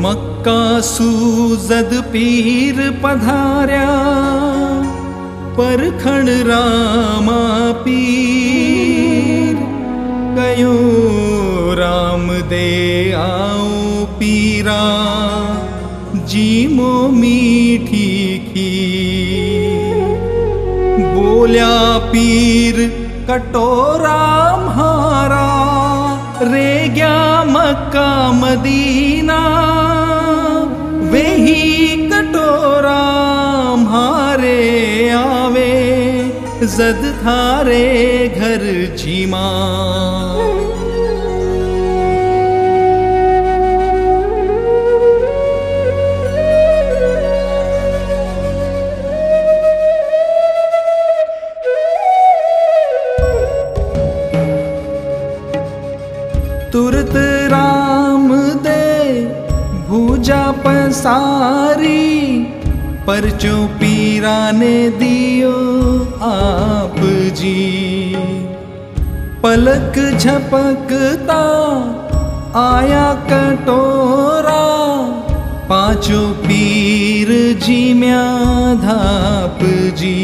मक्का सूजद पीर पधार्या, परखण रामा पीर। कयो राम दे आओ पीरा, जीमो मीठी खीर। बोल्या पीर कटोरा म्हारा, रे गया मक्का मदीना। वही कटोरा म्हारे आवे, जद थारे घर जीमा। तुरत राम दे भूजा पसारी, परचो पीरा ने दियो आप जी। पलक झपकता आया कटोरा, पांचों पीर जीम्या धाप जी।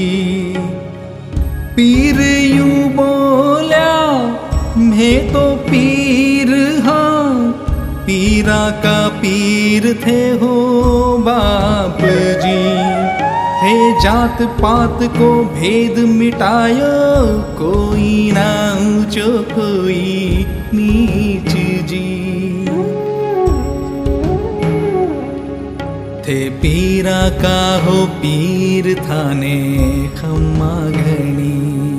पीर यूं बोल्या, मैं तो पीर हाँ, पीरा का पीर थे हो बाप जी। थे जात पात को भेद मिटायो, कोई ना ऊंचो कोई नीच जी। थे पीरा का हो पीर थाने खम्मा घनी।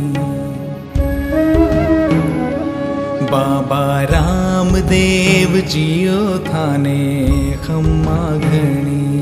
बाबा रामदेव जियो थाने खम्मा घनी।